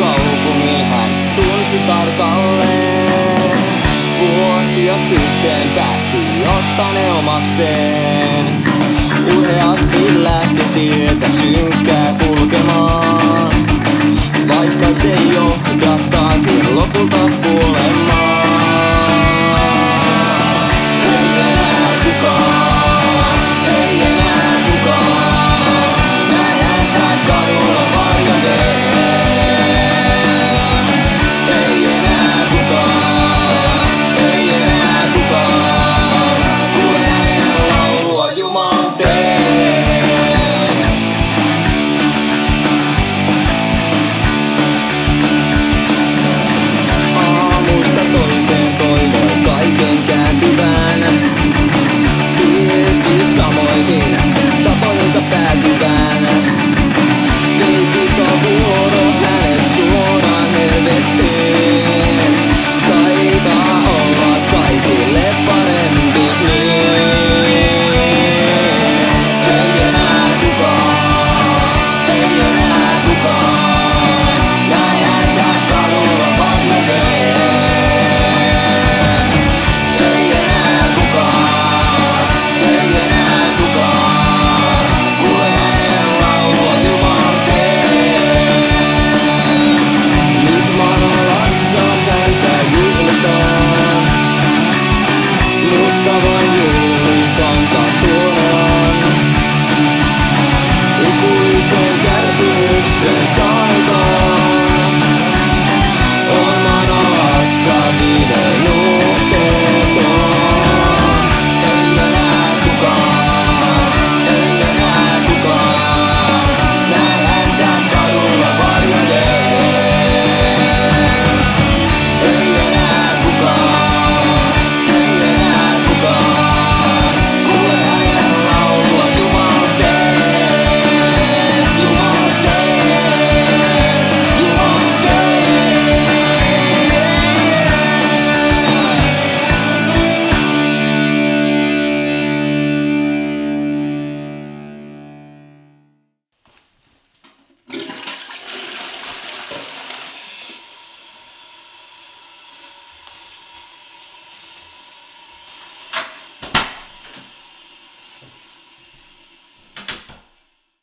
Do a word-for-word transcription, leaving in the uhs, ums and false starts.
kaupungin hän tunsi tarkalleen. Vuosia sitten päätti ottaa ne omakseen. Urheasti lähti tietä synkkää kulkemaan, vaikka se johdattaakin lopulta kuolemaan. Ei enää kukaan, ei enää kukaan, näin häntä kadulla varjoten. Ei enää kukaan, ei enää kukaan, kuule hänen laulua jumalteen. Aamusta toiseen toivoi kaiken kääntyvän, tiesi samoihin tapoihinsa päätyvän. Vei pikavuoro hänet suoraan helvettiin, taitaa olla kaikille parempi niin. Ei enää kukaan, ei enää kukaan, näin häntä kadulla varjoten. Ei enää kukaan, ei enää kukaan, kuule hänen laulua jumalteen. Nyt Manalassa häntä juhlitaan, mutta vain juhlikansa tuodaan. Ikuisen kärsimyksen saanut